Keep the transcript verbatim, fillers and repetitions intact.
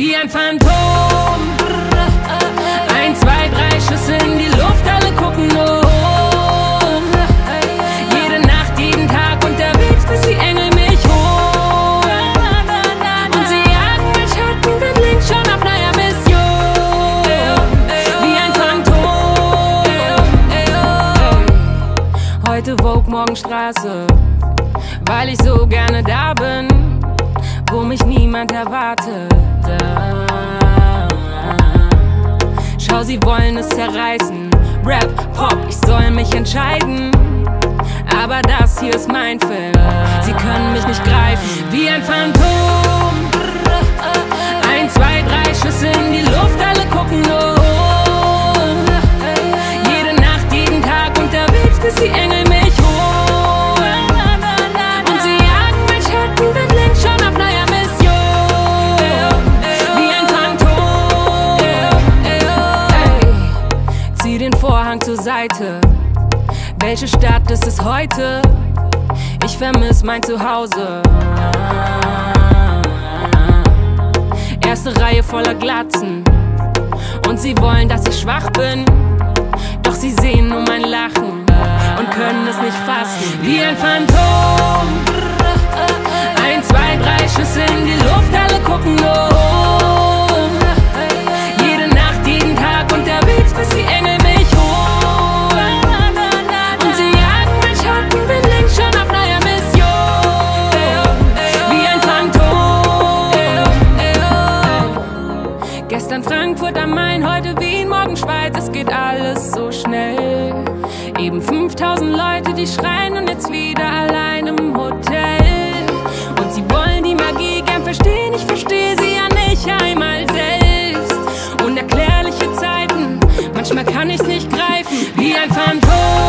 wie ein Phantom. Ein, zwei, drei Schüsse in die Luft, alle gucken nur hoch. Jede Nacht, jeden Tag unterwegs, bis die Engel mich holen. Und sie jagen mein Schatten, bin links schon auf neuer Mission. Wie ein Phantom. Heute Vogue, morgen Straße, weil ich so gerne da bin, wo mich niemand erwartet. Schau, sie wollen es zerreißen. Rap, Pop, ich soll mich entscheiden. Aber das hier ist mein Film. Sie können mich nicht greifen, wie ein Phantom. Ein, zwei, drei Schüsse in die Luft, alle gucken nur hoch. Jede Nacht, jeden Tag unterwegs, bis die Engel mich holen. Und sie jagen mein Schatten, bin links schon auf neuer Mission. Wie ein Phantom. Ey, zieh den Vorhang zur Seite. Welche Stadt ist es heute? Ich vermiss mein Zuhause. Erste Reihe voller Glatzen. Und sie wollen, dass ich schwach bin. Doch sie sehen nur mein Lachen und können es nicht fassen. Wie ein Phantom. Ein, zwei, drei Schüsse in die Luft, alle gucken nur hoch. Jede Nacht, jeden Tag unterwegs, bis die Engel mich holen. Und sie jagen mein Schatten, bin links schon auf neuer Mission. Wie ein Phantom. Gestern Frankfurt am Main, heute Wien, morgen Schweiz, es geht alles so schnell. Eben fünftausend Leute, die schreien und jetzt wieder allein im Hotel. Und sie wollen die Magie gern verstehen, ich verstehe sie ja nicht einmal selbst. Unerklärliche Zeiten, manchmal kann ich's nicht greifen, wie ein Phantom.